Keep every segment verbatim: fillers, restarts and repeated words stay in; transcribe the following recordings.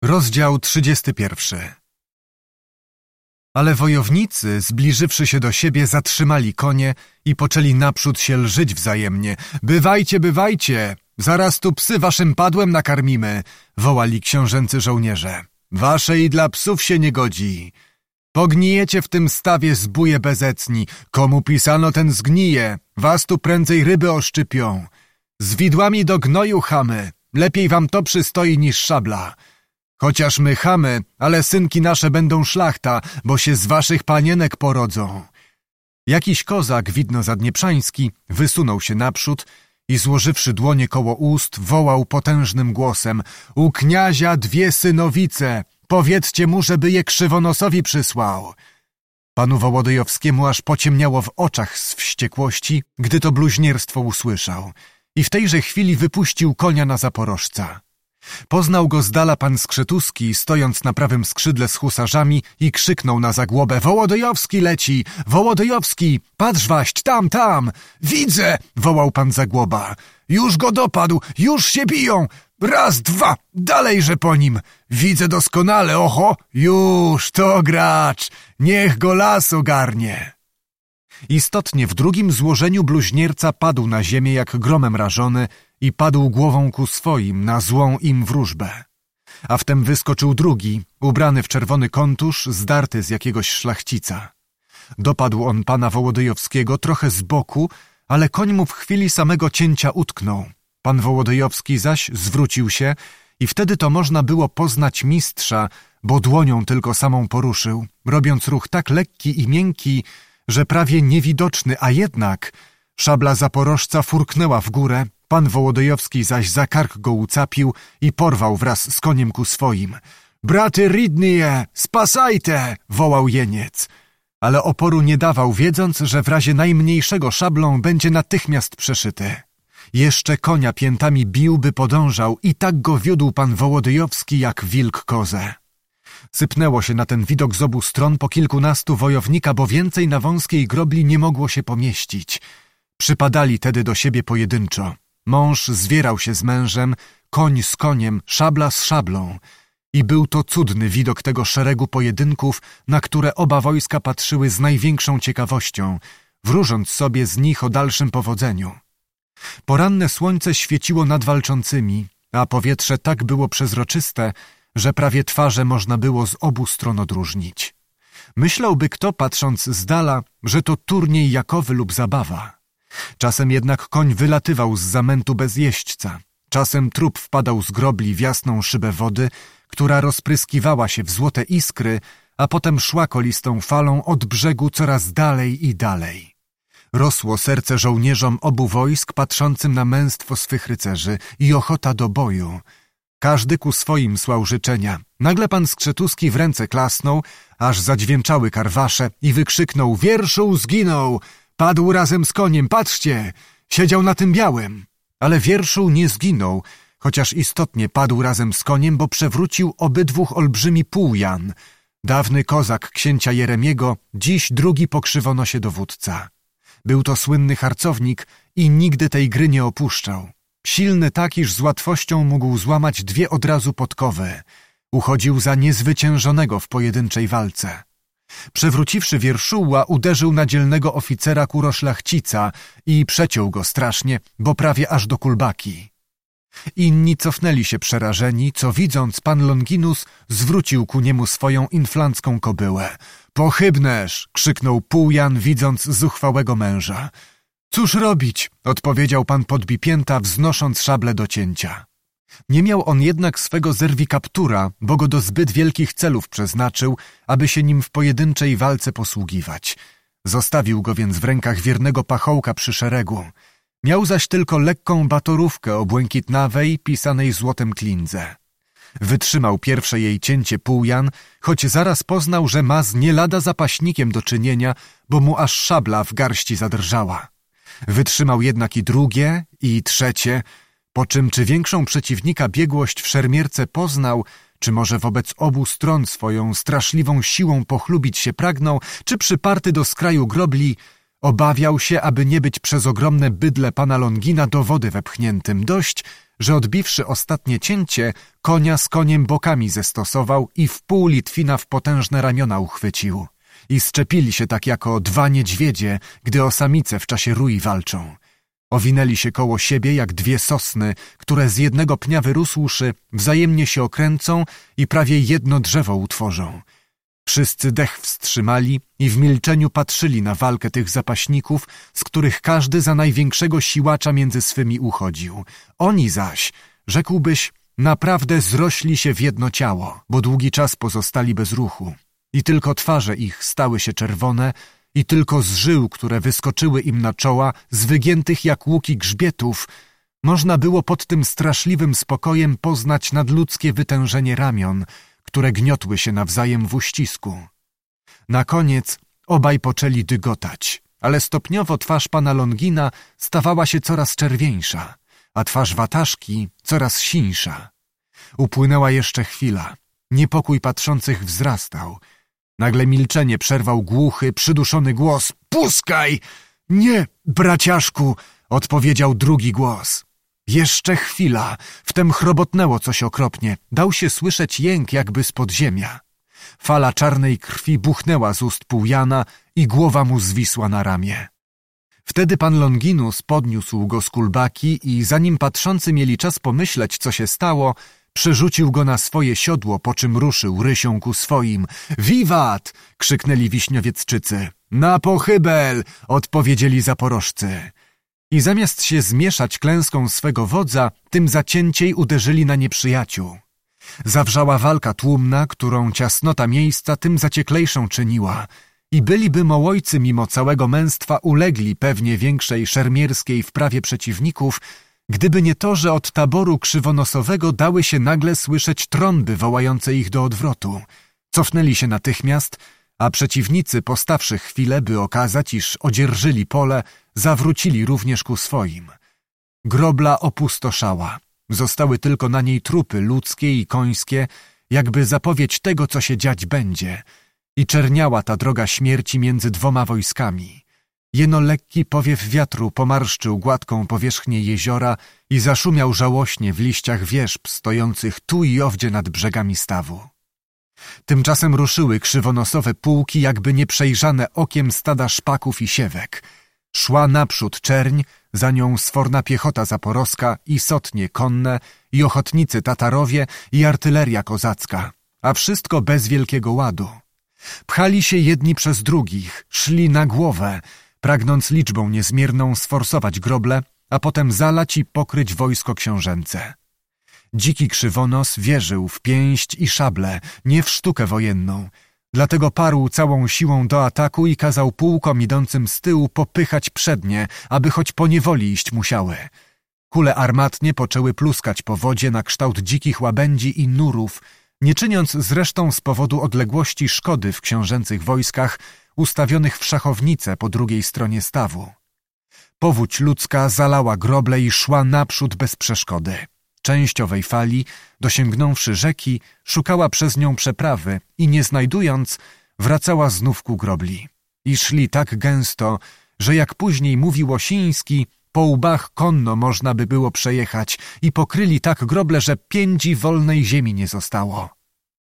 Rozdział trzydziesty pierwszy. Ale wojownicy, zbliżywszy się do siebie, zatrzymali konie i poczęli naprzód się lżyć wzajemnie. Bywajcie, bywajcie! Zaraz tu psy waszym padłem nakarmimy! Wołali książęcy żołnierze. Wasze i dla psów się nie godzi. Pognijecie w tym stawie, zbóje bezecni. Komu pisano, ten zgnije. Was tu prędzej ryby oszczypią. Z widłami do gnoju chamy. Lepiej wam to przystoi niż szabla. Chociaż my chamy, ale synki nasze będą szlachta, bo się z waszych panienek porodzą. Jakiś kozak, widno zadnieprzański, wysunął się naprzód i złożywszy dłonie koło ust, wołał potężnym głosem: U kniazia dwie synowice, powiedzcie mu, żeby je krzywonosowi przysłał. Panu Wołodyjowskiemu aż pociemniało w oczach z wściekłości, gdy to bluźnierstwo usłyszał, i w tejże chwili wypuścił konia na Zaporożca. Poznał go z dala pan Skrzetuski, stojąc na prawym skrzydle z husarzami, i krzyknął na zagłobę: Wołodyjowski leci! Wołodyjowski! Patrz waść, tam, tam! Widzę! Wołał pan Zagłoba. Już go dopadł! Już się biją! Raz, dwa! Dalejże po nim! Widzę doskonale, oho! Już, to gracz! Niech go las ogarnie! Istotnie w drugim złożeniu bluźnierca padł na ziemię jak gromem rażony i padł głową ku swoim na złą im wróżbę. A wtem wyskoczył drugi, ubrany w czerwony kontusz, zdarty z jakiegoś szlachcica. Dopadł on pana Wołodyjowskiego trochę z boku, ale koń mu w chwili samego cięcia utknął. Pan Wołodyjowski zaś zwrócił się i wtedy to można było poznać mistrza, bo dłonią tylko samą poruszył, robiąc ruch tak lekki i miękki, że prawie niewidoczny, a jednak szabla Zaporożca furknęła w górę, pan Wołodyjowski zaś za kark go ucapił i porwał wraz z koniem ku swoim. Braty Ridnie, spasajte! Wołał jeniec. Ale oporu nie dawał, wiedząc, że w razie najmniejszego szablą będzie natychmiast przeszyty. Jeszcze konia piętami bił, by podążał, i tak go wiódł pan Wołodyjowski jak wilk kozę. Sypnęło się na ten widok z obu stron po kilkunastu wojownika, bo więcej na wąskiej grobli nie mogło się pomieścić. Przypadali tedy do siebie pojedynczo. Mąż zwierał się z mężem, koń z koniem, szabla z szablą. I był to cudny widok tego szeregu pojedynków, na które oba wojska patrzyły z największą ciekawością, wróżąc sobie z nich o dalszym powodzeniu. Poranne słońce świeciło nad walczącymi, a powietrze tak było przezroczyste, że prawie twarze można było z obu stron odróżnić. Myślałby kto, patrząc z dala, że to turniej jakowy lub zabawa. Czasem jednak koń wylatywał z zamętu bez jeźdźca. Czasem trup wpadał z grobli w jasną szybę wody, która rozpryskiwała się w złote iskry, a potem szła kolistą falą od brzegu coraz dalej i dalej. Rosło serce żołnierzom obu wojsk, patrzącym na męstwo swych rycerzy, i ochota do boju. Każdy ku swoim słał życzenia. Nagle pan Skrzetuski w ręce klasnął, aż zadźwięczały karwasze, i wykrzyknął: Wierszuł zginął! Padł razem z koniem, patrzcie! Siedział na tym białym. Ale Wierszuł nie zginął, chociaż istotnie padł razem z koniem, bo przewrócił obydwóch olbrzymi Półjan. Dawny kozak księcia Jeremiego, dziś drugi po krzywonosie dowódca. Był to słynny harcownik i nigdy tej gry nie opuszczał. Silny tak, iż z łatwością mógł złamać dwie od razu podkowy. Uchodził za niezwyciężonego w pojedynczej walce. Przewróciwszy Wierszuła, uderzył na dzielnego oficera kuroszlachcica i przeciął go strasznie, bo prawie aż do kulbaki. Inni cofnęli się przerażeni, co widząc pan Longinus zwrócił ku niemu swoją inflancką kobyłę. Pochybnesz! Krzyknął Półjan, widząc zuchwałego męża. Cóż robić? Odpowiedział pan Podbipięta, wznosząc szablę do cięcia. Nie miał on jednak swego zerwikaptura, bo go do zbyt wielkich celów przeznaczył, aby się nim w pojedynczej walce posługiwać. Zostawił go więc w rękach wiernego pachołka przy szeregu. Miał zaś tylko lekką batorówkę o błękitnawej, pisanej złotem klindze. Wytrzymał pierwsze jej cięcie Półjan, choć zaraz poznał, że ma z nie lada zapaśnikiem do czynienia, bo mu aż szabla w garści zadrżała. Wytrzymał jednak i drugie, i trzecie, po czym czy większą przeciwnika biegłość w szermierce poznał, czy może wobec obu stron swoją straszliwą siłą pochlubić się pragnął, czy przyparty do skraju grobli, obawiał się, aby nie być przez ogromne bydle pana Longina do wody wepchniętym. Dość, że odbiwszy ostatnie cięcie, konia z koniem bokami zestosował i wpół Litwina w potężne ramiona uchwycił. I szczepili się tak jako dwa niedźwiedzie, gdy o samice w czasie rui walczą. Owinęli się koło siebie jak dwie sosny, które z jednego pnia wyrósłszy, wzajemnie się okręcą i prawie jedno drzewo utworzą. Wszyscy dech wstrzymali i w milczeniu patrzyli na walkę tych zapaśników, z których każdy za największego siłacza między swymi uchodził. Oni zaś, rzekłbyś, naprawdę zrośli się w jedno ciało, bo długi czas pozostali bez ruchu. I tylko twarze ich stały się czerwone, i tylko z żył, które wyskoczyły im na czoła, z wygiętych jak łuki grzbietów, można było pod tym straszliwym spokojem poznać nadludzkie wytężenie ramion, które gniotły się nawzajem w uścisku. Na koniec obaj poczęli dygotać, ale stopniowo twarz pana Longina stawała się coraz czerwieńsza, a twarz wataszki coraz sińsza. Upłynęła jeszcze chwila. Niepokój patrzących wzrastał. Nagle milczenie przerwał głuchy, przyduszony głos. Puskaj! Nie, braciaszku! Odpowiedział drugi głos. Jeszcze chwila. Wtem chrobotnęło coś okropnie. Dał się słyszeć jęk jakby z podziemia. Fala czarnej krwi buchnęła z ust półjana i głowa mu zwisła na ramię. Wtedy pan Longinus podniósł go z kulbaki i zanim patrzący mieli czas pomyśleć, co się stało, przerzucił go na swoje siodło, po czym ruszył rysią ku swoim. Wiwat! Krzyknęli wiśniowiecczycy. Na pochybel! Odpowiedzieli zaporożcy. I zamiast się zmieszać klęską swego wodza, tym zacięciej uderzyli na nieprzyjaciół. Zawrzała walka tłumna, którą ciasnota miejsca tym zacieklejszą czyniła. I byliby Mołojcy mimo całego męstwa ulegli pewnie większej szermierskiej wprawie przeciwników, gdyby nie to, że od taboru krzywonosowego dały się nagle słyszeć trąby wołające ich do odwrotu. Cofnęli się natychmiast, a przeciwnicy, postawszy chwilę, by okazać, iż odzierżyli pole, zawrócili również ku swoim. Grobla opustoszała. Zostały tylko na niej trupy ludzkie i końskie, jakby zapowiedź tego, co się dziać będzie. I czerniała ta droga śmierci między dwoma wojskami. Jeno lekki powiew wiatru pomarszczył gładką powierzchnię jeziora i zaszumiał żałośnie w liściach wierzb stojących tu i owdzie nad brzegami stawu. Tymczasem ruszyły krzywonosowe pułki, jakby nieprzejrzane okiem stada szpaków i siewek. Szła naprzód czerń, za nią sforna piechota zaporowska i sotnie konne, i ochotnicy Tatarowie, i artyleria kozacka, a wszystko bez wielkiego ładu. Pchali się jedni przez drugich, szli na głowę, pragnąc liczbą niezmierną sforsować groble, a potem zalać i pokryć wojsko książęce. Dziki krzywonos wierzył w pięść i szable, nie w sztukę wojenną. Dlatego parł całą siłą do ataku i kazał pułkom idącym z tyłu popychać przednie, aby choć po niewoli iść musiały. Kule armatnie poczęły pluskać po wodzie na kształt dzikich łabędzi i nurów, nie czyniąc zresztą z powodu odległości szkody w książęcych wojskach ustawionych w szachownice po drugiej stronie stawu. Powódź ludzka zalała groble i szła naprzód bez przeszkody. Część owej fali, dosięgnąwszy rzeki, szukała przez nią przeprawy i nie znajdując, wracała znów ku grobli. I szli tak gęsto, że jak później mówił Osiński, po łbach konno można by było przejechać i pokryli tak groble, że piędzi wolnej ziemi nie zostało.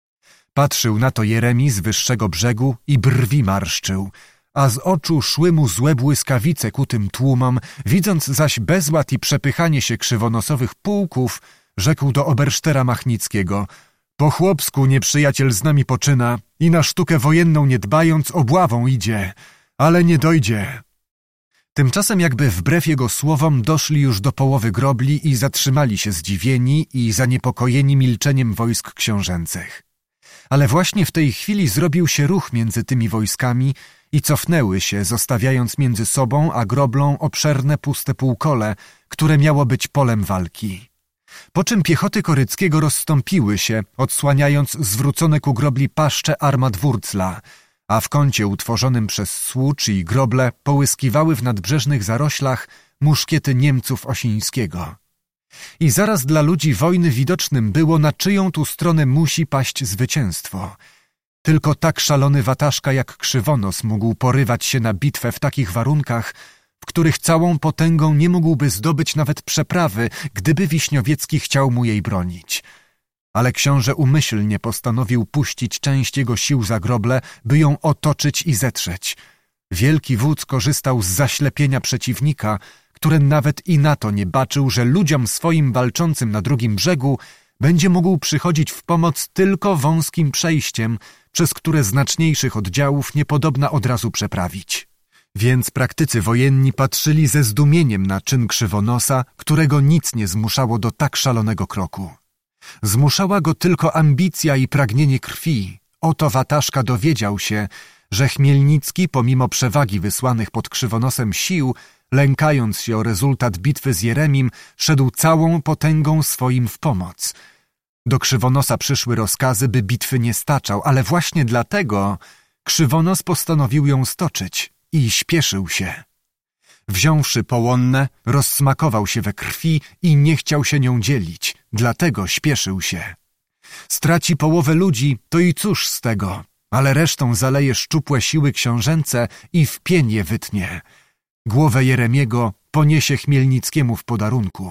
Patrzył na to Jeremi z wyższego brzegu i brwi marszczył, a z oczu szły mu złe błyskawice ku tym tłumom, widząc zaś bezład i przepychanie się krzywonosowych pułków, rzekł do obersztera Machnickiego: po chłopsku nieprzyjaciel z nami poczyna i na sztukę wojenną nie dbając obławą idzie, ale nie dojdzie. Tymczasem jakby wbrew jego słowom doszli już do połowy grobli i zatrzymali się zdziwieni i zaniepokojeni milczeniem wojsk książęcych. Ale właśnie w tej chwili zrobił się ruch między tymi wojskami i cofnęły się, zostawiając między sobą a groblą obszerne puste półkole, które miało być polem walki. Po czym piechoty Koryckiego rozstąpiły się, odsłaniając zwrócone ku grobli paszcze armat Wurcla, a w kącie utworzonym przez słucz i groble połyskiwały w nadbrzeżnych zaroślach muszkiety Niemców Osińskiego. I zaraz dla ludzi wojny widocznym było, na czyją tu stronę musi paść zwycięstwo. Tylko tak szalony wataszka jak Krzywonos mógł porywać się na bitwę w takich warunkach, w których całą potęgą nie mógłby zdobyć nawet przeprawy, gdyby Wiśniowiecki chciał mu jej bronić. Ale książę umyślnie postanowił puścić część jego sił za groble, by ją otoczyć i zetrzeć. Wielki wódz korzystał z zaślepienia przeciwnika, który nawet i na to nie baczył, że ludziom swoim walczącym na drugim brzegu będzie mógł przychodzić w pomoc tylko wąskim przejściem, przez które znaczniejszych oddziałów niepodobna od razu przeprawić. Więc praktycy wojenni patrzyli ze zdumieniem na czyn Krzywonosa, którego nic nie zmuszało do tak szalonego kroku. Zmuszała go tylko ambicja i pragnienie krwi. Oto Wataszka dowiedział się, że Chmielnicki, pomimo przewagi wysłanych pod Krzywonosem sił, lękając się o rezultat bitwy z Jeremim, szedł całą potęgą swoim w pomoc. Do Krzywonosa przyszły rozkazy, by bitwy nie staczał, ale właśnie dlatego Krzywonos postanowił ją stoczyć i śpieszył się. Wziąwszy Połonnę, rozsmakował się we krwi i nie chciał się nią dzielić, dlatego śpieszył się. Straci połowę ludzi, to i cóż z tego, ale resztą zaleje szczupłe siły książęce i w pień je wytnie. Głowę Jeremiego poniesie Chmielnickiemu w podarunku.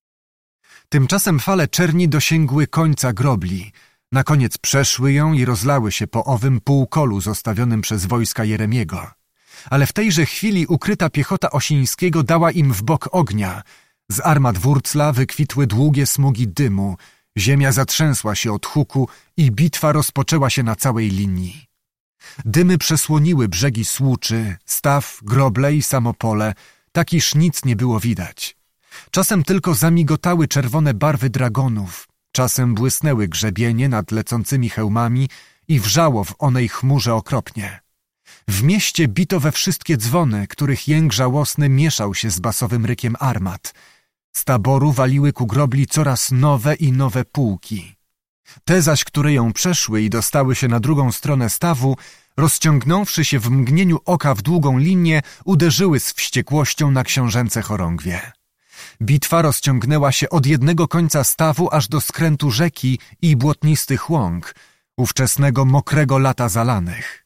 Tymczasem fale czerni dosięgły końca grobli. Na koniec przeszły ją i rozlały się po owym półkolu zostawionym przez wojska Jeremiego. Ale w tejże chwili ukryta piechota Osińskiego dała im w bok ognia. Z armat Wurcla wykwitły długie smugi dymu. Ziemia zatrzęsła się od huku i bitwa rozpoczęła się na całej linii. Dymy przesłoniły brzegi Słuczy, staw, groble i samopole, tak iż nic nie było widać. Czasem tylko zamigotały czerwone barwy dragonów, czasem błysnęły grzebienie nad lecącymi hełmami i wrzało w onej chmurze okropnie. W mieście bito we wszystkie dzwony, których jęk żałosny mieszał się z basowym rykiem armat. Z taboru waliły ku grobli coraz nowe i nowe pułki. Te zaś, które ją przeszły i dostały się na drugą stronę stawu, rozciągnąwszy się w mgnieniu oka w długą linię, uderzyły z wściekłością na książęce chorągwie. Bitwa rozciągnęła się od jednego końca stawu aż do skrętu rzeki i błotnistych łąk, ówczesnego mokrego lata zalanych.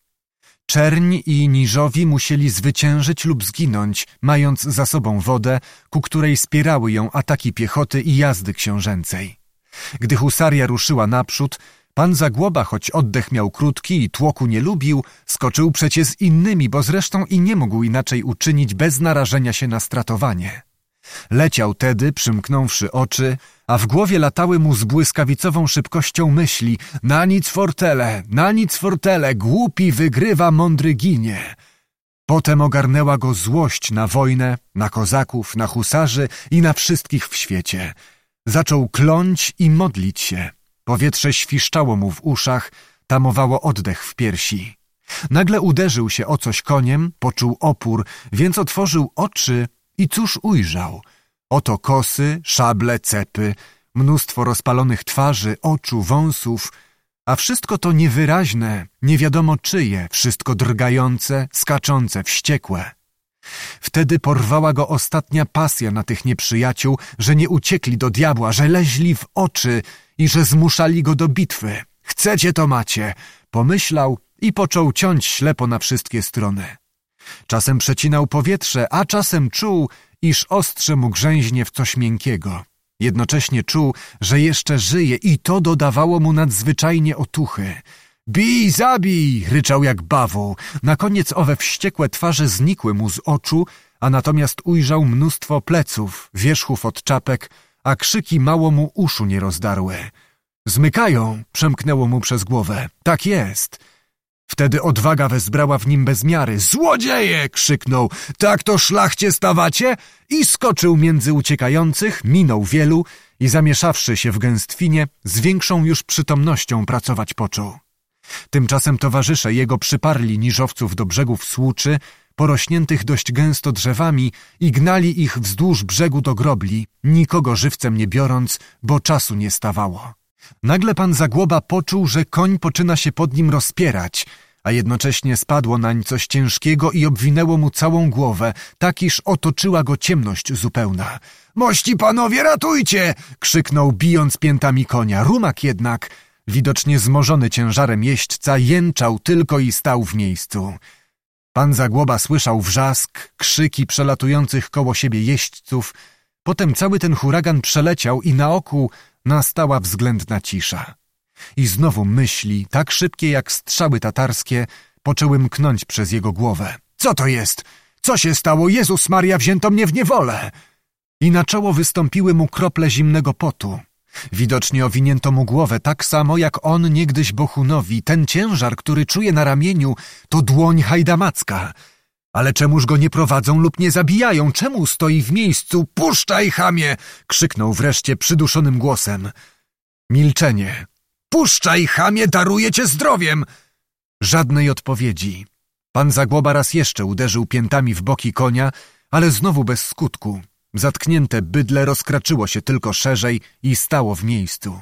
Czerń i Niżowi musieli zwyciężyć lub zginąć, mając za sobą wodę, ku której spierały ją ataki piechoty i jazdy książęcej. Gdy husaria ruszyła naprzód, pan Zagłoba, choć oddech miał krótki i tłoku nie lubił, skoczył przecie z innymi, bo zresztą i nie mógł inaczej uczynić bez narażenia się na stratowanie. Leciał tedy, przymknąwszy oczy, a w głowie latały mu z błyskawicową szybkością myśli: na nic fortele, na nic fortele, głupi wygrywa, mądry ginie. Potem ogarnęła go złość na wojnę, na kozaków, na husarzy i na wszystkich w świecie. Zaczął kląć i modlić się. Powietrze świszczało mu w uszach, tamowało oddech w piersi. Nagle uderzył się o coś koniem, poczuł opór, więc otworzył oczy i cóż ujrzał? Oto kosy, szable, cepy, mnóstwo rozpalonych twarzy, oczu, wąsów, a wszystko to niewyraźne, nie wiadomo czyje, wszystko drgające, skaczące, wściekłe. Wtedy porwała go ostatnia pasja na tych nieprzyjaciół, że nie uciekli do diabła, że leźli w oczy i że zmuszali go do bitwy. Chcecie, to macie, pomyślał i począł ciąć ślepo na wszystkie strony. Czasem przecinał powietrze, a czasem czuł, iż ostrze mu grzęźnie w coś miękkiego. Jednocześnie czuł, że jeszcze żyje i to dodawało mu nadzwyczajnie otuchy. Bij, zabij! Ryczał jak bawoł. Na koniec owe wściekłe twarze znikły mu z oczu, a natomiast ujrzał mnóstwo pleców, wierzchów od czapek, a krzyki mało mu uszu nie rozdarły. Zmykają! Przemknęło mu przez głowę. Tak jest! Wtedy odwaga wezbrała w nim bez miary. Złodzieje! Krzyknął. Tak to szlachcie stawacie? I skoczył między uciekających, minął wielu i zamieszawszy się w gęstwinie, z większą już przytomnością pracować począł. Tymczasem towarzysze jego przyparli niżowców do brzegów Słuczy, porośniętych dość gęsto drzewami, i gnali ich wzdłuż brzegu do grobli, nikogo żywcem nie biorąc, bo czasu nie stawało. Nagle pan Zagłoba poczuł, że koń poczyna się pod nim rozpierać, a jednocześnie spadło nań coś ciężkiego i obwinęło mu całą głowę, tak iż otoczyła go ciemność zupełna. Mości panowie, ratujcie! Krzyknął, bijąc piętami konia. Rumak jednak, widocznie zmożony ciężarem jeźdźca, jęczał tylko i stał w miejscu. Pan Zagłoba słyszał wrzask, krzyki przelatujących koło siebie jeźdźców. Potem cały ten huragan przeleciał i na oku nastała względna cisza. I znowu myśli, tak szybkie jak strzały tatarskie, poczęły mknąć przez jego głowę. Co to jest? Co się stało? Jezus Maria, wzięto mnie w niewolę! I na czoło wystąpiły mu krople zimnego potu. Widocznie owinięto mu głowę tak samo jak on niegdyś Bohunowi. Ten ciężar, który czuje na ramieniu, to dłoń hajdamacka. Ale czemuż go nie prowadzą lub nie zabijają? Czemu stoi w miejscu? Puszczaj, chamie! Krzyknął wreszcie przyduszonym głosem. Milczenie. Puszczaj, chamie, daruję cię zdrowiem! Żadnej odpowiedzi. Pan Zagłoba raz jeszcze uderzył piętami w boki konia, ale znowu bez skutku. Zatknięte bydlę rozkraczyło się tylko szerzej i stało w miejscu.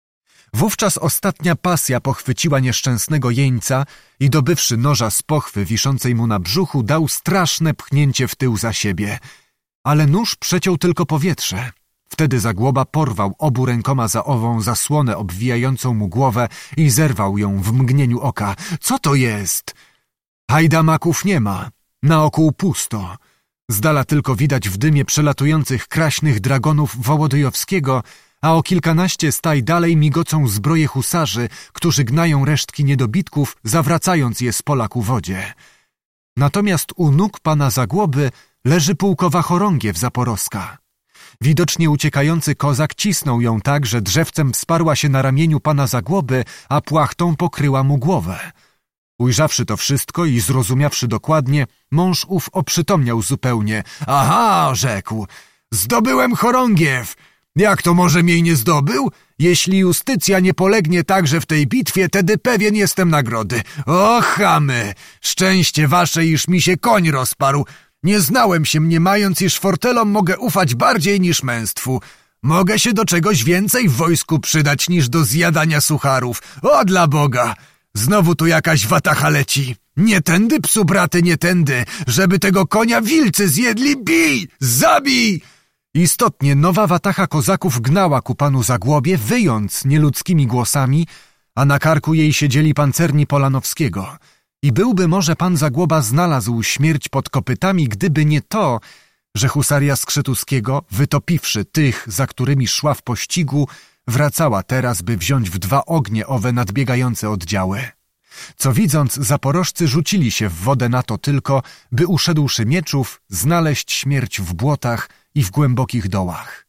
Wówczas ostatnia pasja pochwyciła nieszczęsnego jeńca i dobywszy noża z pochwy wiszącej mu na brzuchu, dał straszne pchnięcie w tył za siebie. Ale nóż przeciął tylko powietrze. Wtedy Zagłoba porwał obu rękoma za ową zasłonę obwijającą mu głowę i zerwał ją w mgnieniu oka. Co to jest? Hajdamaków nie ma. Naokół pusto. Z dala tylko widać w dymie przelatujących kraśnych dragonów Wołodyjowskiego, a o kilkanaście staj dalej migocą zbroje husarzy, którzy gnają resztki niedobitków, zawracając je z pola ku wodzie. Natomiast u nóg pana Zagłoby leży pułkowa chorągiew zaporowska. Widocznie uciekający kozak cisnął ją tak, że drzewcem wsparła się na ramieniu pana Zagłoby, a płachtą pokryła mu głowę. Ujrzawszy to wszystko i zrozumiawszy dokładnie, mąż ów oprzytomniał zupełnie. Aha, rzekł, zdobyłem chorągiew. Jak to może mnie nie zdobył? Jeśli Justycja nie polegnie także w tej bitwie, tedy pewien jestem nagrody. O, chamy! Szczęście wasze, iż mi się koń rozparł. Nie znałem się, mniemając, iż fortelom mogę ufać bardziej niż męstwu. Mogę się do czegoś więcej w wojsku przydać niż do zjadania sucharów. O, dla Boga! Znowu tu jakaś watacha leci. Nie tędy, psu braty, nie tędy. Żeby tego konia wilcy zjedli, bij! Zabij! Istotnie nowa watacha kozaków gnała ku panu Zagłobie, wyjąc nieludzkimi głosami, a na karku jej siedzieli pancerni Polanowskiego. I byłby może pan Zagłoba znalazł śmierć pod kopytami, gdyby nie to, że husaria Skrzetuskiego, wytopiwszy tych, za którymi szła w pościgu, wracała teraz, by wziąć w dwa ognie owe nadbiegające oddziały. Co widząc, zaporożcy rzucili się w wodę na to tylko, by uszedłszy mieczów, znaleźć śmierć w błotach i w głębokich dołach.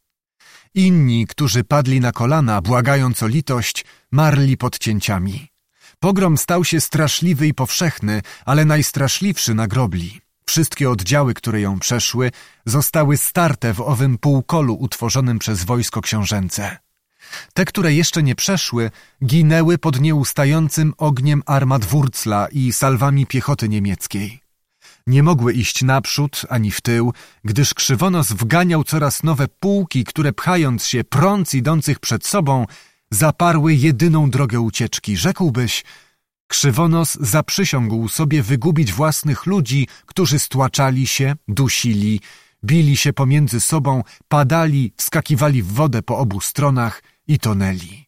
Inni, którzy padli na kolana, błagając o litość, marli pod cięciami. Pogrom stał się straszliwy i powszechny, ale najstraszliwszy na grobli. Wszystkie oddziały, które ją przeszły, zostały starte w owym półkolu utworzonym przez wojsko książęce. Te, które jeszcze nie przeszły, ginęły pod nieustającym ogniem armat Wurzla i salwami piechoty niemieckiej. Nie mogły iść naprzód ani w tył, gdyż Krzywonos wganiał coraz nowe pułki, które pchając się prąc idących przed sobą, zaparły jedyną drogę ucieczki. Rzekłbyś, Krzywonos zaprzysiągł sobie wygubić własnych ludzi, którzy stłaczali się, dusili, bili się pomiędzy sobą, padali, wskakiwali w wodę po obu stronach i tonęli.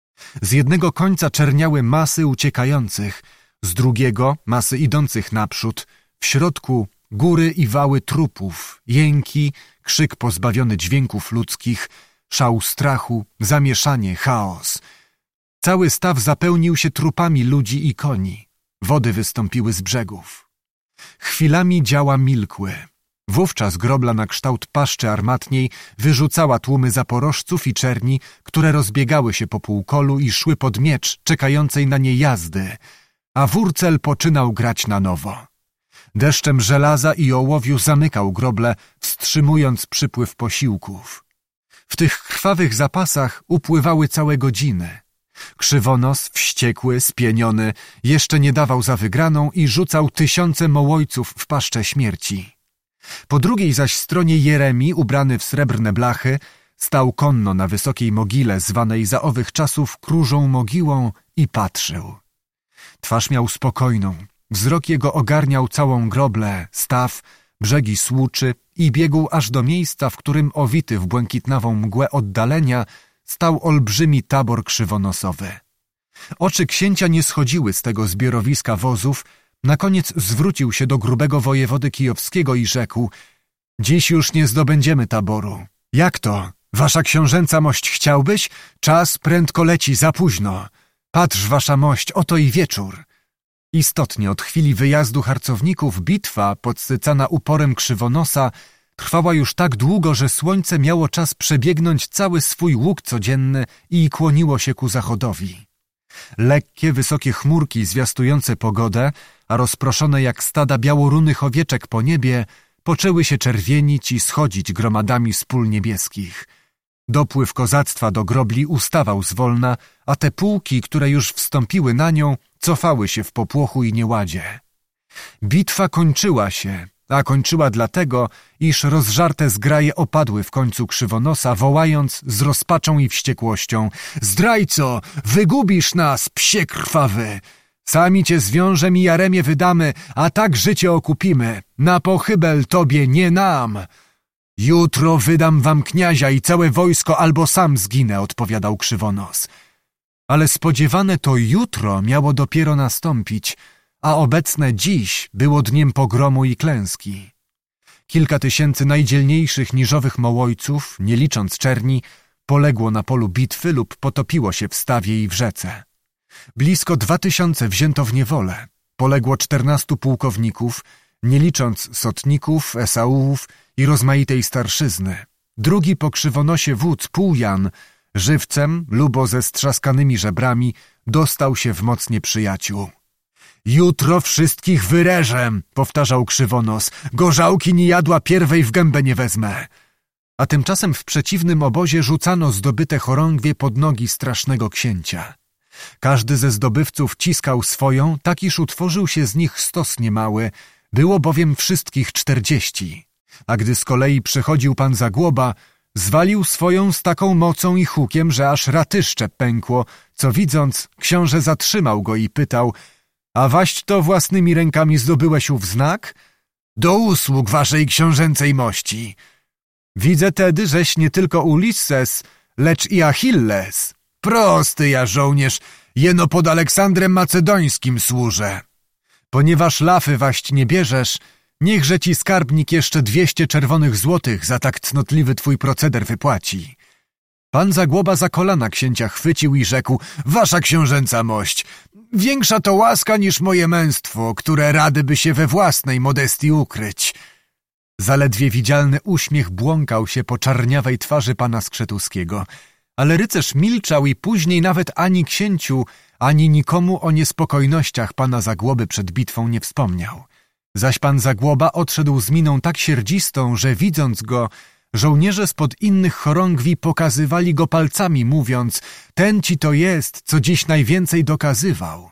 Z jednego końca czerniały masy uciekających, z drugiego masy idących naprzód, w środku góry i wały trupów, jęki, krzyk pozbawiony dźwięków ludzkich, szał strachu, zamieszanie, chaos. Cały staw zapełnił się trupami ludzi i koni. Wody wystąpiły z brzegów. Chwilami działa milkły. Wówczas grobla na kształt paszczy armatniej wyrzucała tłumy zaporożców i czerni, które rozbiegały się po półkolu i szły pod miecz czekającej na nie jazdy, a Wurcel poczynał grać na nowo. Deszczem żelaza i ołowiu zamykał groble, wstrzymując przypływ posiłków. W tych krwawych zapasach upływały całe godziny. Krzywonos, wściekły, spieniony, jeszcze nie dawał za wygraną i rzucał tysiące mołojców w paszczę śmierci. Po drugiej zaś stronie Jeremi, ubrany w srebrne blachy, stał konno na wysokiej mogile, zwanej za owych czasów Króżą Mogiłą, i patrzył. Twarz miał spokojną, wzrok jego ogarniał całą groblę, staw, brzegi Słuczy i biegł aż do miejsca, w którym owity w błękitnawą mgłę oddalenia stał olbrzymi tabor krzywonosowy. Oczy księcia nie schodziły z tego zbiorowiska wozów, Na koniec zwrócił się do grubego wojewody kijowskiego i rzekł: dziś już nie zdobędziemy taboru. Jak to? Wasza książęca mość chciałbyś? Czas prędko leci, za późno. Patrz, wasza mość, oto i wieczór. Istotnie, od chwili wyjazdu harcowników bitwa, podsycana uporem Krzywonosa, trwała już tak długo, że słońce miało czas przebiegnąć cały swój łuk codzienny i kłoniło się ku zachodowi. Lekkie, wysokie chmurki zwiastujące pogodę, a rozproszone jak stada białorunych owieczek po niebie, poczęły się czerwienić i schodzić gromadami z pól niebieskich. Dopływ kozactwa do grobli ustawał zwolna, a te pułki, które już wstąpiły na nią, cofały się w popłochu i nieładzie. Bitwa kończyła się, a kończyła dlatego, iż rozżarte zgraje opadły w końcu Krzywonosa, wołając z rozpaczą i wściekłością: zdrajco, wygubisz nas, psie krwawy! Sami cię zwiążem i jaremie wydamy, a tak życie okupimy. Na pochybel tobie, nie nam! Jutro wydam wam kniazia i całe wojsko, albo sam zginę, odpowiadał Krzywonos. Ale spodziewane to jutro miało dopiero nastąpić, a obecne dziś było dniem pogromu i klęski. Kilka tysięcy najdzielniejszych niżowych mołojców, nie licząc czerni, poległo na polu bitwy lub potopiło się w stawie i w rzece. Blisko dwa tysiące wzięto w niewolę. Poległo czternastu pułkowników, nie licząc sotników, esaułów i rozmaitej starszyzny. Drugi po Krzywonosie wódz Półjan, żywcem, lubo ze strzaskanymi żebrami, dostał się w moc nieprzyjaciół. Jutro wszystkich wyreżem, powtarzał Krzywonos, gorzałki nie jadła, pierwej w gębę nie wezmę. A tymczasem w przeciwnym obozie rzucano zdobyte chorągwie pod nogi strasznego księcia. Każdy ze zdobywców ciskał swoją, tak iż utworzył się z nich stos niemały, było bowiem wszystkich czterdzieści. A gdy z kolei przychodził pan Zagłoba, zwalił swoją z taką mocą i hukiem, że aż ratyszcze pękło, co widząc, książę zatrzymał go i pytał: a waść to własnymi rękami zdobyłeś ów znak? Do usług waszej książęcej mości. Widzę tedy, żeś nie tylko Ulisses, lecz i Achilles. Prosty ja żołnierz, jeno pod Aleksandrem Macedońskim służę. Ponieważ lafy waść nie bierzesz, niechże ci skarbnik jeszcze dwieście czerwonych złotych za tak cnotliwy twój proceder wypłaci. Pan Zagłoba za kolana księcia chwycił i rzekł: wasza książęca mość, większa to łaska niż moje męstwo, które rady by się we własnej modestii ukryć. Zaledwie widzialny uśmiech błąkał się po czarniawej twarzy pana Skrzetuskiego, ale rycerz milczał i później nawet ani księciu, ani nikomu o niespokojnościach pana Zagłoby przed bitwą nie wspomniał. Zaś pan Zagłoba odszedł z miną tak sierdzistą, że widząc go, żołnierze spod innych chorągwi pokazywali go palcami, mówiąc: ten ci to jest, co dziś najwięcej dokazywał.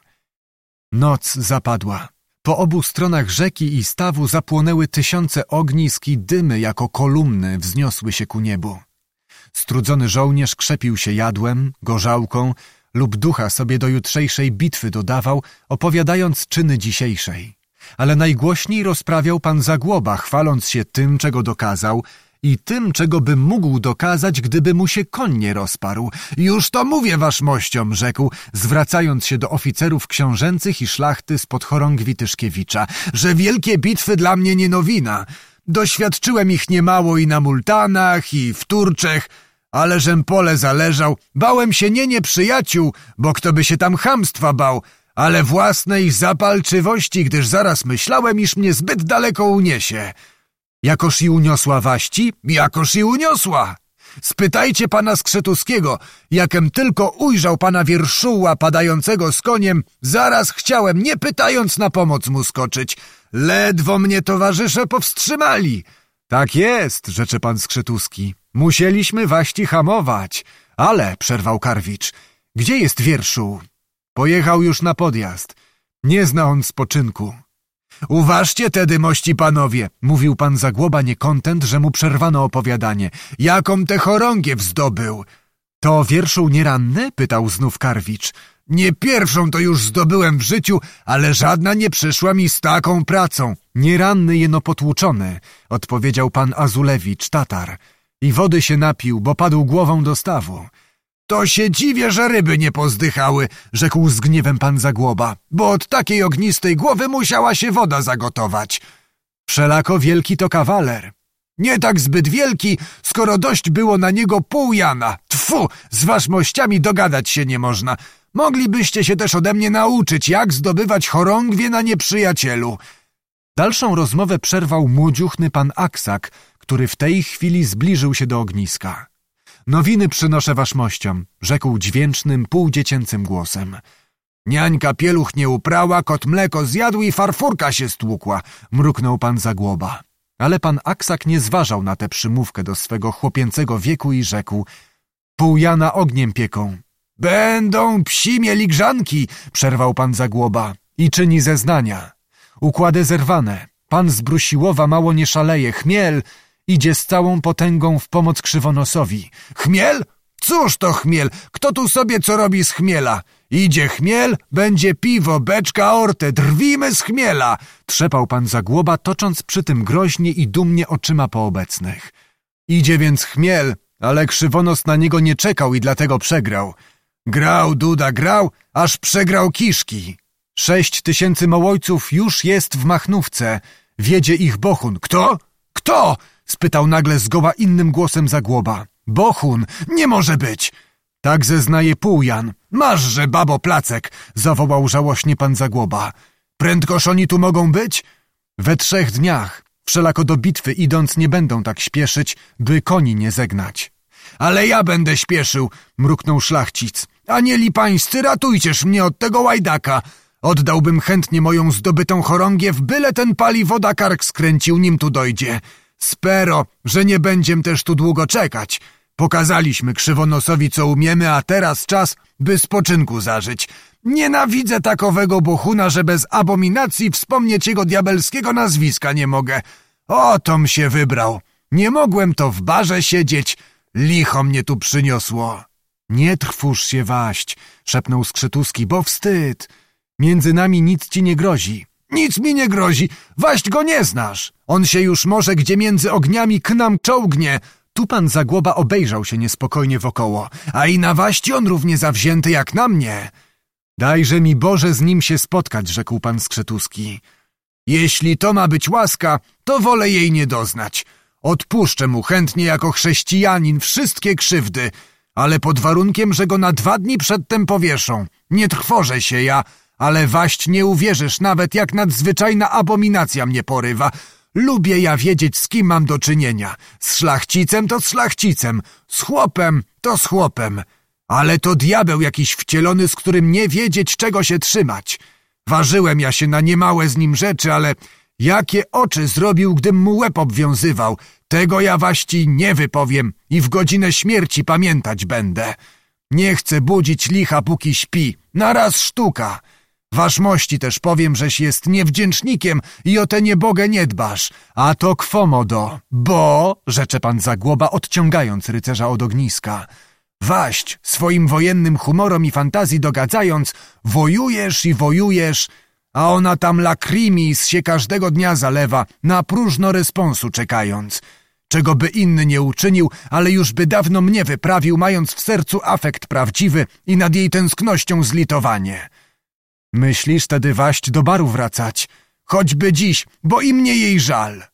Noc zapadła. Po obu stronach rzeki i stawu zapłonęły tysiące ognisk i dymy jako kolumny wzniosły się ku niebu. Strudzony żołnierz krzepił się jadłem, gorzałką lub ducha sobie do jutrzejszej bitwy dodawał, opowiadając czyny dzisiejszej. Ale najgłośniej rozprawiał pan Zagłoba, chwaląc się tym, czego dokazał, i tym, czego by mógł dokazać, gdyby mu się koń nie rozparł. Już to mówię wasz mościom, rzekł, zwracając się do oficerów książęcych i szlachty spod chorągwi Tyszkiewicza, że wielkie bitwy dla mnie nie nowina. Doświadczyłem ich niemało i na Multanach, i w Turczech, ale żem pole zależał. Bałem się nie nieprzyjaciół, bo kto by się tam chamstwa bał, ale własnej zapalczywości, gdyż zaraz myślałem, iż mnie zbyt daleko uniesie. Jakoż i uniosła waści? Jakoż i uniosła! Spytajcie pana Skrzetuskiego, jakem tylko ujrzał pana Wierszuła padającego z koniem, zaraz chciałem, nie pytając, na pomoc mu skoczyć. Ledwo mnie towarzysze powstrzymali. Tak jest, rzecze pan Skrzetuski. Musieliśmy waści hamować. Ale, przerwał Karwicz, gdzie jest Wierszuł? Pojechał już na podjazd. Nie zna on spoczynku. Uważcie tedy, mości panowie, mówił pan Zagłoba niekontent, że mu przerwano opowiadanie. Jaką te chorągiew zdobył? To Wierszuł nieranny? Pytał znów Karwicz. Nie pierwszą to już zdobyłem w życiu, ale żadna nie przyszła mi z taką pracą. Nieranny jeno potłuczony, odpowiedział pan Azulewicz, Tatar. I wody się napił, bo padł głową do stawu. To się dziwię, że ryby nie pozdychały, rzekł z gniewem pan Zagłoba, bo od takiej ognistej głowy musiała się woda zagotować. Wszelako wielki to kawaler. Nie tak zbyt wielki, skoro dość było na niego pół Jana. Tfu, z waszmościami dogadać się nie można. Moglibyście się też ode mnie nauczyć, jak zdobywać chorągwie na nieprzyjacielu. Dalszą rozmowę przerwał młodziuchny pan Aksak, który w tej chwili zbliżył się do ogniska. Nowiny przynoszę waszmościom, rzekł dźwięcznym, półdziecięcym głosem. Niańka pieluch nie uprała, kot mleko zjadł i farfurka się stłukła, mruknął pan Zagłoba. Ale pan Aksak nie zważał na tę przymówkę do swego chłopięcego wieku i rzekł: pół Jana ogniem pieką. Będą psi mieli grzanki, przerwał pan Zagłoba i czyni zeznania. Układy zerwane, pan z Brusiłowa mało nie szaleje, chmiel idzie z całą potęgą w pomoc Krzywonosowi. Chmiel? Cóż to chmiel? Kto tu sobie co robi z chmiela? Idzie chmiel, będzie piwo, beczka orte, drwimy z chmiela! Trzepał pan Zagłoba, tocząc przy tym groźnie i dumnie oczyma po obecnych. Idzie więc chmiel, ale Krzywonos na niego nie czekał i dlatego przegrał. Grał, Duda, grał, aż przegrał kiszki. Sześć tysięcy mołojców już jest w Machnówce. Wiedzie ich Bohun. Kto? Kto? Spytał nagle zgoła innym głosem Zagłoba. Bohun, nie może być! Tak zeznaje Półjan. Maszże, babo, placek! Zawołał żałośnie pan Zagłoba. Prędkoż oni tu mogą być? We trzech dniach. Wszelako do bitwy idąc nie będą tak śpieszyć, by koni nie zegnać. Ale ja będę śpieszył, mruknął szlachcic. Anieli pańscy, ratujcież mnie od tego łajdaka. Oddałbym chętnie moją zdobytą chorągiew, byle ten pali woda kark skręcił, nim tu dojdzie. Spero, że nie będziem też tu długo czekać. Pokazaliśmy Krzywonosowi, co umiemy, a teraz czas, by spoczynku zażyć. Nienawidzę takowego Bohuna, że bez abominacji wspomnieć jego diabelskiego nazwiska nie mogę. Otom się wybrał. Nie mogłem to w barze siedzieć. Licho mnie tu przyniosło. Nie trwóż się waść, szepnął Skrzytuski, bo wstyd. Między nami nic ci nie grozi. Nic mi nie grozi, waść go nie znasz. On się już może gdzie między ogniami k nam czołgnie. Tu pan Zagłoba obejrzał się niespokojnie wokoło, a i na waści on równie zawzięty jak na mnie. Dajże mi Boże z nim się spotkać, rzekł pan Skrzytuski. Jeśli to ma być łaska, to wolę jej nie doznać. Odpuszczę mu chętnie jako chrześcijanin wszystkie krzywdy, ale pod warunkiem, że go na dwa dni przedtem powieszą. Nie trwożę się ja, ale waść nie uwierzysz nawet, jak nadzwyczajna abominacja mnie porywa. Lubię ja wiedzieć, z kim mam do czynienia. Z szlachcicem to z szlachcicem, z chłopem to z chłopem. Ale to diabeł jakiś wcielony, z którym nie wiedzieć, czego się trzymać. Ważyłem ja się na niemałe z nim rzeczy, ale jakie oczy zrobił, gdym mu łeb obwiązywał, tego ja waści nie wypowiem i w godzinę śmierci pamiętać będę. Nie chcę budzić licha, póki śpi. Naraz sztuka. Waszmości też powiem, żeś jest niewdzięcznikiem i o tę niebogę nie dbasz. A to kwomodo, bo, rzecze pan Zagłoba, odciągając rycerza od ogniska, waść, swoim wojennym humorom i fantazji dogadzając, wojujesz i wojujesz, a ona tam lakrymis się każdego dnia zalewa, na próżno responsu czekając. Czego by inny nie uczynił, ale już by dawno mnie wyprawił, mając w sercu afekt prawdziwy i nad jej tęsknością zlitowanie. Myślisz tedy waść do baru wracać, choćby dziś, bo i mnie jej żal.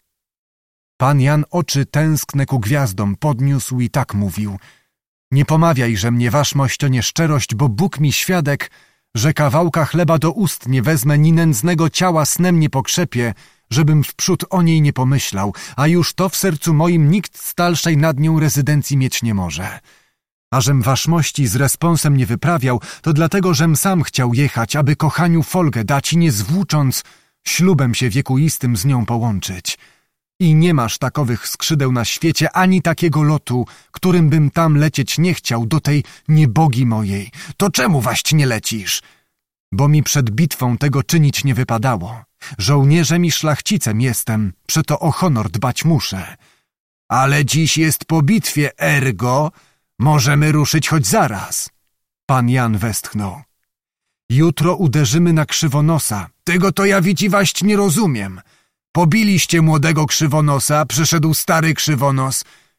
Pan Jan oczy tęskne ku gwiazdom podniósł i tak mówił. Nie pomawiaj, że mnie waszmość nieszczerość, bo Bóg mi świadek, że kawałka chleba do ust nie wezmę, ni nędznego ciała snem nie pokrzepie, żebym wprzód o niej nie pomyślał, a już to w sercu moim nikt stalszej nad nią rezydencji mieć nie może. A żem waszmości z responsem nie wyprawiał, to dlatego, żem sam chciał jechać, aby kochaniu folgę dać i nie zwłócząc, ślubem się wiekuistym z nią połączyć. I nie masz takowych skrzydeł na świecie, ani takiego lotu, którym bym tam lecieć nie chciał do tej niebogi mojej. To czemu waść nie lecisz? Bo mi przed bitwą tego czynić nie wypadało. Żołnierzem i szlachcicem jestem, przeto o honor dbać muszę. Ale dziś jest po bitwie, ergo możemy ruszyć choć zaraz. Pan Jan westchnął. Jutro uderzymy na Krzywonosa. Tego to ja widzi waść nie rozumiem. Pobiliście młodego Krzywonosa, przyszedł stary Krzywonos.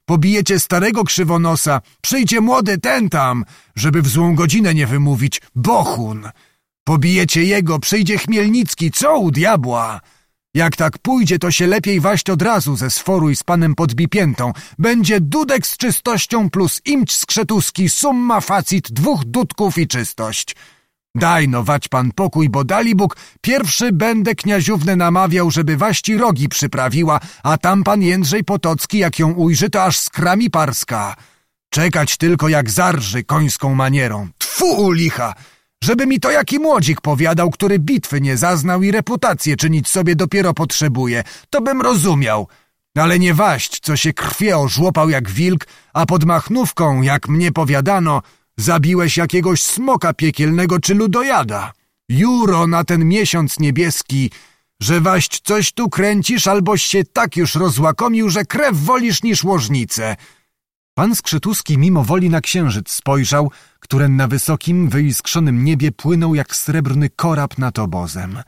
Pobijecie starego krzywonosa, przyjdzie młody ten tam, żeby w złą godzinę nie wymówić, Bohun. Pobijecie jego, przyjdzie Chmielnicki, co u diabła? Jak tak pójdzie, to się lepiej waść od razu ze sforuj z panem Podbipiętą. Będzie dudek z czystością plus imć skrzetuski, summa facit dwóch dudków i czystość. Daj no wać pan pokój, bo dalibóg pierwszy będę kniaziównę namawiał, żeby waści rogi przyprawiła, a tam pan Jędrzej Potocki, jak ją ujrzy, to aż skrami parska. Czekać tylko jak zarży końską manierą. Tfu, licha! Żeby mi to jaki młodzik powiadał, który bitwy nie zaznał i reputację czynić sobie dopiero potrzebuje, to bym rozumiał. Ale nie waść, co się krwie ożłopał jak wilk, a pod machnówką, jak mnie powiadano, zabiłeś jakiegoś smoka piekielnego czy ludojada. Juro na ten miesiąc niebieski, że waść coś tu kręcisz, alboś się tak już rozłakomił, że krew wolisz niż łożnicę. Pan Skrzetuski mimo woli na księżyc spojrzał, który na wysokim, wyiskrzonym niebie płynął jak srebrny korab nad obozem.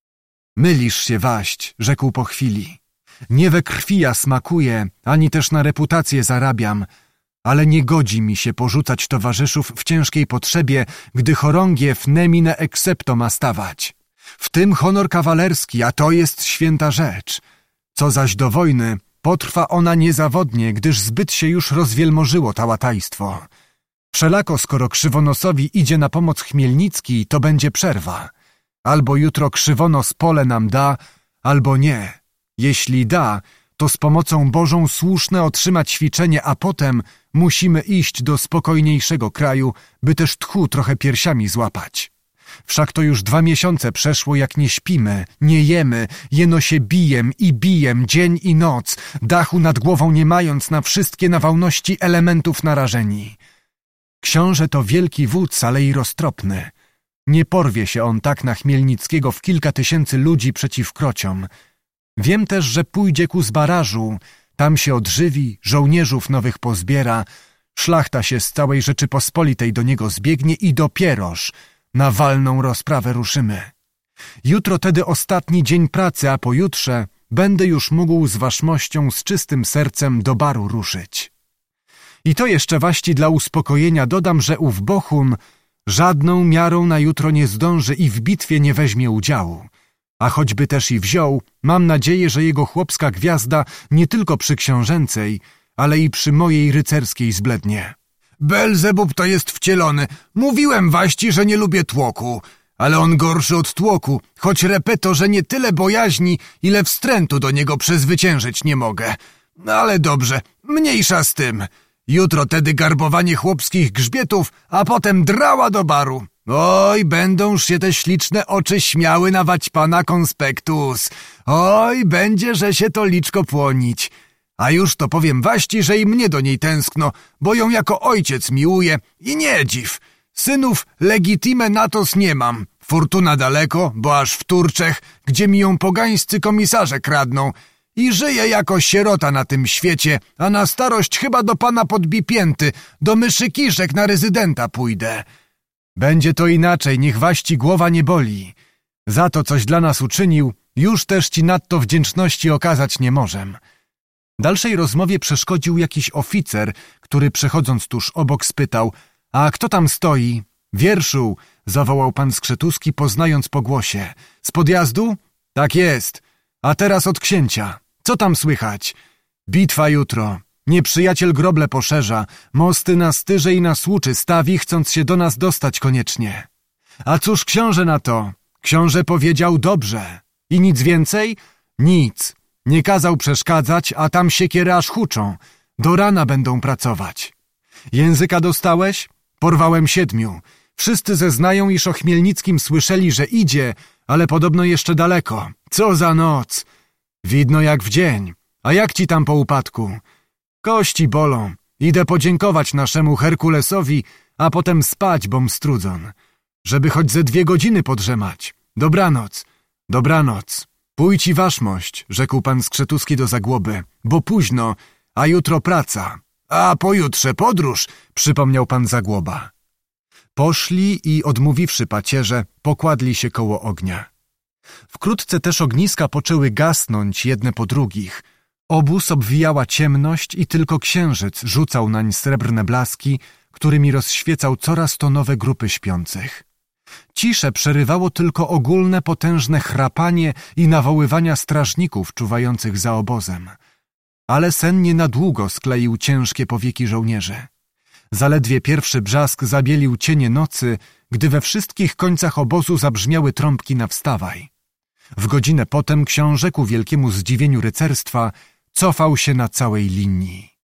Mylisz się, waść, rzekł po chwili. Nie we krwi ja smakuję, ani też na reputację zarabiam, ale nie godzi mi się porzucać towarzyszów w ciężkiej potrzebie, gdy chorągiew nemine excepto ma stawać. W tym honor kawalerski, a to jest święta rzecz. Co zaś do wojny, potrwa ona niezawodnie, gdyż zbyt się już rozwielmożyło tałatajstwo. Wszelako, skoro Krzywonosowi idzie na pomoc Chmielnicki, to będzie przerwa. Albo jutro Krzywonos pole nam da, albo nie. Jeśli da, to z pomocą Bożą słuszne otrzyma ćwiczenie, a potem musimy iść do spokojniejszego kraju, by też tchu trochę piersiami złapać. Wszak to już dwa miesiące przeszło, jak nie śpimy, nie jemy, jeno się bijem i bijem dzień i noc, dachu nad głową nie mając, na wszystkie nawałności elementów narażeni. Książę to wielki wódz, ale i roztropny. Nie porwie się on tak na Chmielnickiego w kilka tysięcy ludzi przeciw krociom. Wiem też, że pójdzie ku Zbarażu, tam się odżywi, żołnierzów nowych pozbiera, szlachta się z całej Rzeczypospolitej do niego zbiegnie i dopieroż na walną rozprawę ruszymy. Jutro tedy ostatni dzień pracy, a pojutrze będę już mógł z waszmością z czystym sercem do baru ruszyć. I to jeszcze waści dla uspokojenia dodam, że ów Bohun żadną miarą na jutro nie zdąży i w bitwie nie weźmie udziału. A choćby też i wziął, mam nadzieję, że jego chłopska gwiazda nie tylko przy książęcej, ale i przy mojej rycerskiej zblednie. Belzebub to jest wcielony. Mówiłem waści, że nie lubię tłoku, ale on gorszy od tłoku, choć repeto, że nie tyle bojaźni, ile wstrętu do niego przezwyciężyć nie mogę. Ale dobrze, mniejsza z tym. Jutro tedy garbowanie chłopskich grzbietów, a potem drała do baru. Oj, będąż się te śliczne oczy śmiały na waćpana konspektus. Oj, będzie, że się to liczko płonić. A już to powiem waści, że i mnie do niej tęskno, bo ją jako ojciec miłuję i nie dziw. Synów legitime natos nie mam. Fortuna daleko, bo aż w Turczech, gdzie mi ją pogańscy komisarze kradną. I żyję jako sierota na tym świecie, a na starość chyba do pana Podbipięty, do myszy Kiszek na rezydenta pójdę. Będzie to inaczej, niech waści głowa nie boli. Za to, coś dla nas uczynił, już też ci nadto wdzięczności okazać nie możem. Dalszej rozmowie przeszkodził jakiś oficer, który przechodząc tuż obok spytał: a kto tam stoi? Wierszu, zawołał pan Skrzetuski, poznając po głosie. Z podjazdu? Tak jest. A teraz od księcia. Co tam słychać? Bitwa jutro. Nieprzyjaciel groble poszerza, mosty na Styrze i na Słuczy stawi, chcąc się do nas dostać koniecznie. A cóż książę na to? Książę powiedział dobrze. I nic więcej? Nic. Nie kazał przeszkadzać, a tam siekiery aż huczą. Do rana będą pracować. Języka dostałeś? Porwałem siedmiu. Wszyscy zeznają, iż o Chmielnickim słyszeli, że idzie, ale podobno jeszcze daleko. Co za noc! Widno jak w dzień. A jak ci tam po upadku? Kości bolą. Idę podziękować naszemu Herkulesowi, a potem spać, bom strudzon. Żeby choć ze dwie godziny podrzemać. Dobranoc. Dobranoc. Pójdź i waszmość, rzekł pan Skrzetuski do Zagłoby, bo późno, a jutro praca. A pojutrze podróż, przypomniał pan Zagłoba. Poszli i odmówiwszy pacierze, pokładli się koło ognia. Wkrótce też ogniska poczęły gasnąć jedne po drugich. Obóz obwijała ciemność i tylko księżyc rzucał nań srebrne blaski, którymi rozświecał coraz to nowe grupy śpiących. Ciszę przerywało tylko ogólne, potężne chrapanie i nawoływania strażników czuwających za obozem. Ale sen nie na długo skleił ciężkie powieki żołnierzy. Zaledwie pierwszy brzask zabielił cienie nocy, gdy we wszystkich końcach obozu zabrzmiały trąbki na wstawaj. W godzinę potem książę ku wielkiemu zdziwieniu rycerstwa cofał się na całej linii.